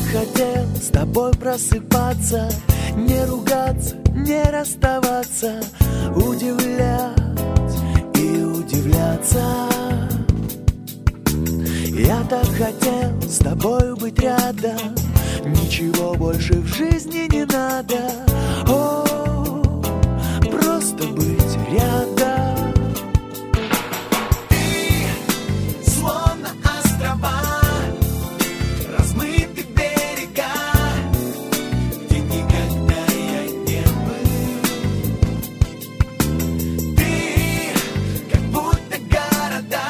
хотел с тобой просыпаться, не ругаться, не расставаться, удивлять и удивляться. Я так хотел с тобой быть рядом, ничего больше в жизни не надо. О, просто быть рядом. Ты словно острова, размыты берега, где никогда я не был. Ты как будто города,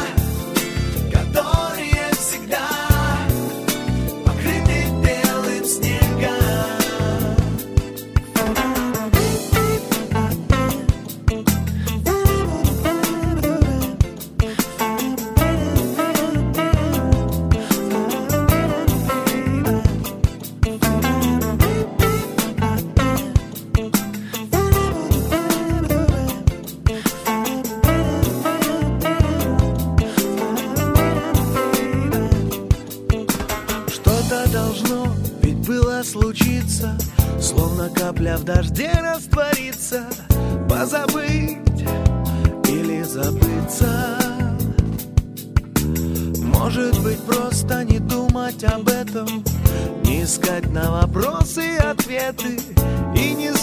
которые всегда покрыты белым снегом. Что-то должно ведь было случиться, словно капля в дожде раствориться, позабыть или забыться. Может быть, просто не думать об этом, не искать на вопросы ответы и не